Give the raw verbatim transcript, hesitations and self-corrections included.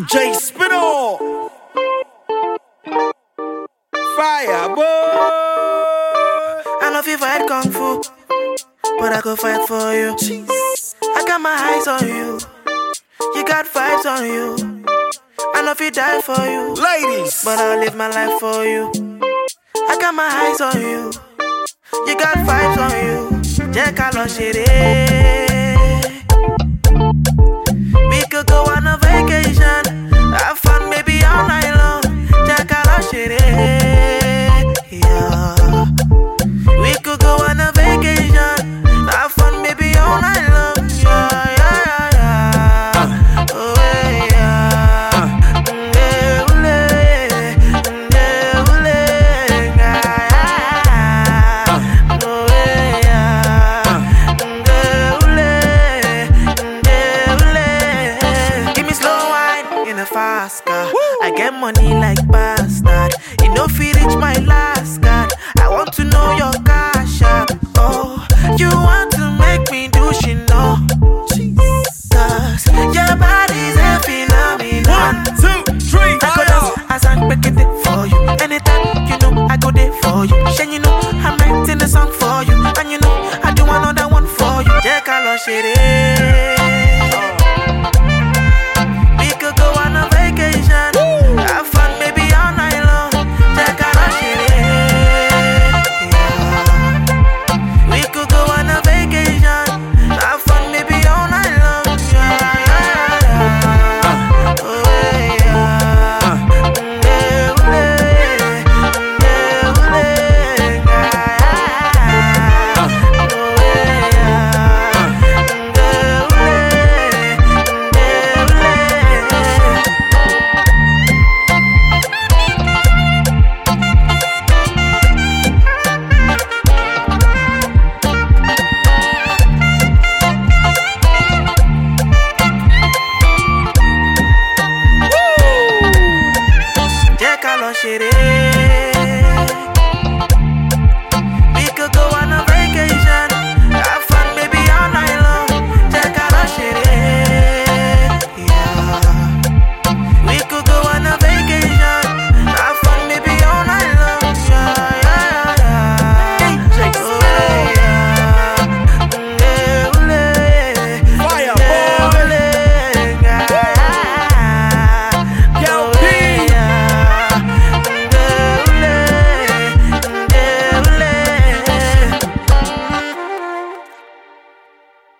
J Spino, Fire boy. I know if you fight kung fu, but I go fight for you. I got my eyes on you, you got vibes on you. I know if you die for you, Ladies, but I'll live my life for you. I got my eyes on you, you got vibes on you. Jẹ́ ká lọ ṣeré. We could go on a vacation, have fun maybe all night long. Jẹ́ ká lọ ṣeré. Yeah. We could go on a vacation, have fun maybe all night long. Yeah, yeah, yeah, yeah. Oh, yeah. Mm, ule, mm, ule, yeah, yeah. Oh, yeah. Mm, ule, mm, ule. Give me slow wine in a fast car. I get money like bastard. You know, if you reach my last car.